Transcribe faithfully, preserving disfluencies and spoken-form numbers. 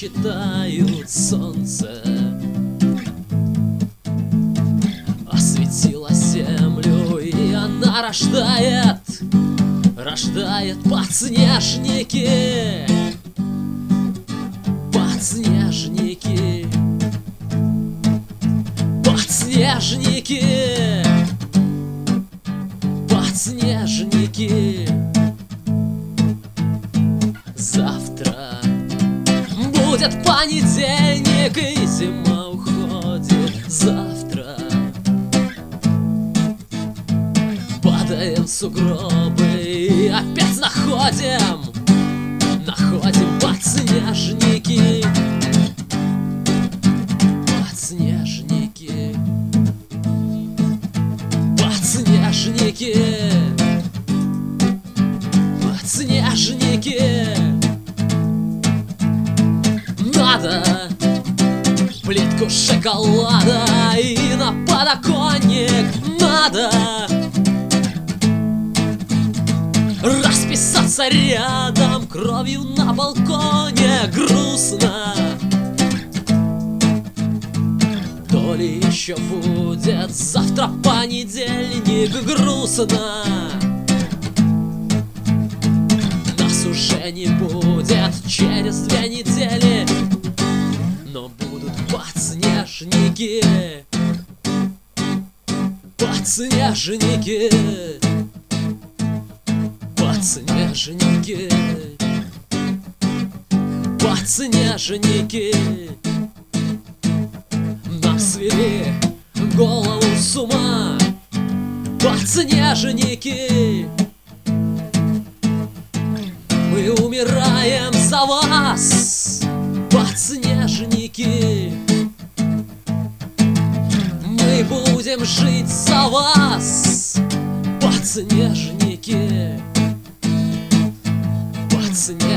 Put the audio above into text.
считают солнце осветило землю, и она рождает, рождает подснежники, подснежники, подснежники, подснежники. Завтра будет понедельник, и зима уходит. Завтра падаем в сугробы и опять находим, находим подснежники, подснежники, подснежники, подснежники. Надо плитку шоколада и на подоконник надо расписаться рядом, кровью на балконе. Грустно, то ли еще будет завтра понедельник. Грустно, нас уже не будет через две недели, но будут подснежники, подснежники, подснежники, подснежники. Нам свели голову с ума подснежники. Мы умираем за вас, подснежники. Мы будем жить за вас, подснежники, подснежники.